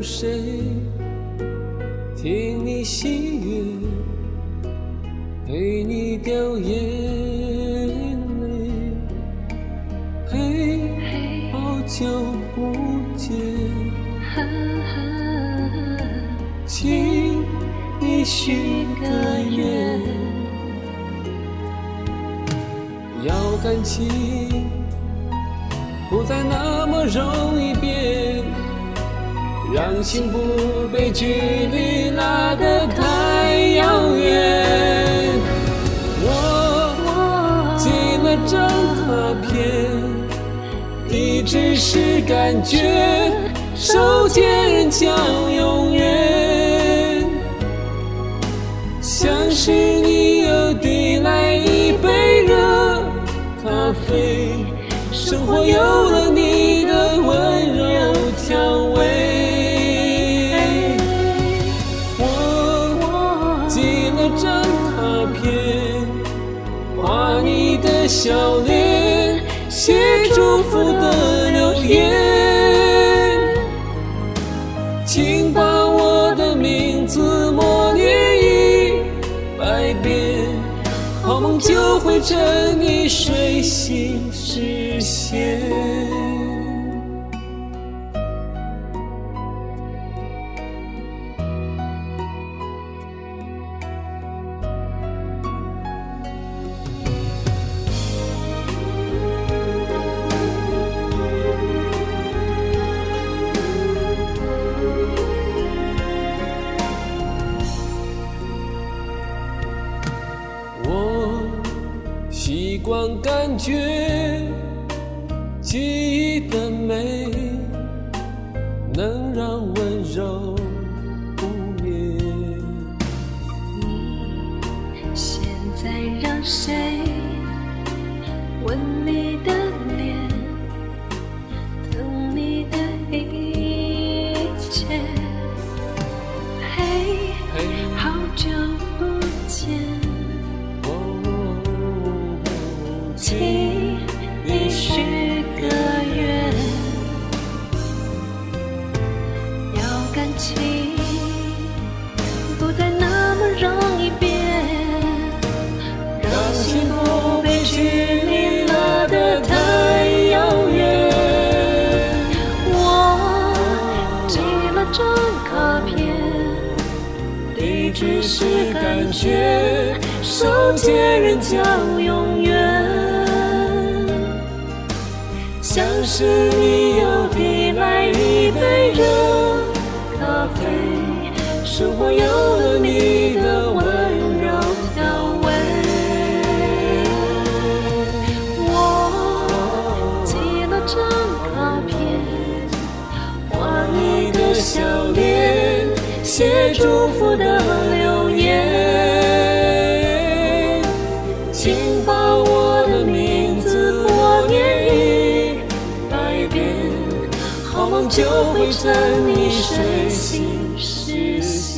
谁听你喜悦，陪你掉眼泪，嘿，好久不见，请你许个愿，要感情不再那么容易变，让幸福被距离拉得太遥远。我寄了张卡片，地址是感觉，收件人叫永远。像是你又递来一杯热咖啡，生活有了你的温柔调味。我寄了张卡片，画你的笑脸，写祝福的留言，请把我的名字默念100遍，好梦就会趁你睡醒实现。我习惯感觉记忆的美，能让温柔不灭。 现在让谁吻你的脸，疼你的一切？嘿，好久不见，请你许个愿，要感情不再那么容易变，让幸福被距离拉得太遥远。我寄了张卡片，地址是感觉，收件人叫永远。像是你又递来一杯热咖啡，生活有了你的温柔调味。我寄了张卡片，画你的笑脸，写祝福的留言，请把我的名字默念好梦就会趁你睡醒实现。